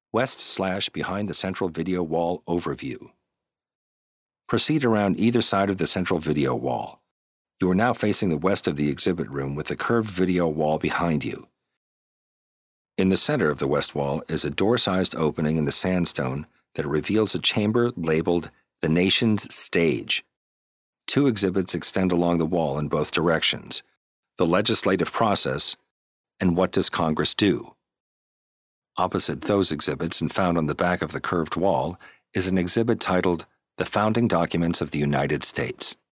West/behind the central video wall overview. Proceed around either side of the central video wall. You are now facing the west of the exhibit room with the curved video wall behind you. In the center of the west wall is a door-sized opening in the sandstone that reveals a chamber labeled The Nation's Stage. 2 exhibits extend along the wall in both directions: the legislative process and What Does Congress Do? Opposite those exhibits and found on the back of the curved wall is an exhibit titled The Founding Documents of the United States.